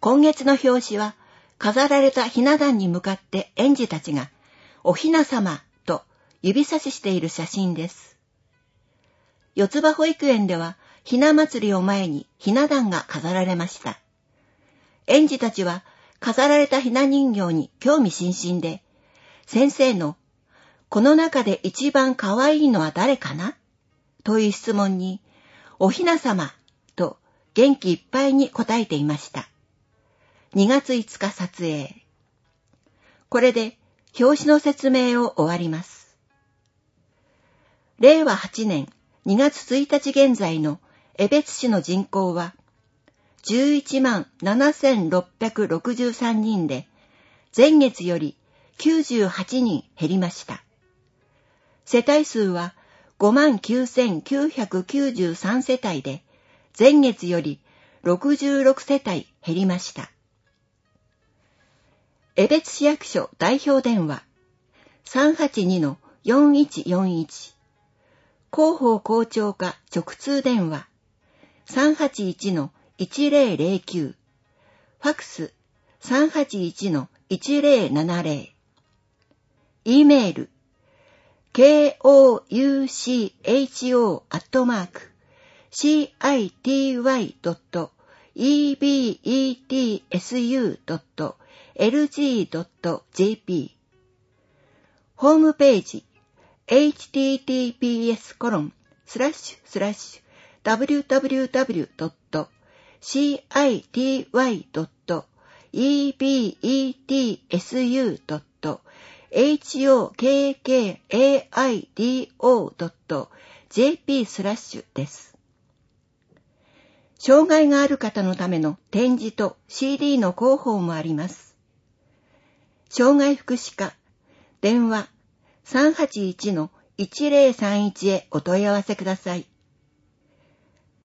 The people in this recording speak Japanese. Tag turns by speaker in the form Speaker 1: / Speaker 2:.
Speaker 1: 今月の表紙は、飾られたひな壇に向かって園児たちが、おひなさまと指差ししている写真です。四つ葉保育園では、ひな祭りを前にひな壇が飾られました。園児たちは、飾られたひな人形に興味津々で、先生の、この中で一番かわいいのは誰かなという質問に、おひなさまと元気いっぱいに答えていました。2月5日撮影。これで表紙の説明を終わります。令和8年2月1日現在の江別市の人口は 117,663 人で、前月より98人減りました。世帯数は 59,993 世帯で、前月より66世帯減りました。江別市役所代表電話 382-4141 広報校長課直通電話 381-1009 ファクス 381-1070 E メール kousho@city.ebetsu.lg.jp ホームページ https://www.city.ebetsu.hokkaido.jp/ です。障害がある方のための展示と CD の広報もあります。障害福祉課電話 381-1031 へお問い合わせください。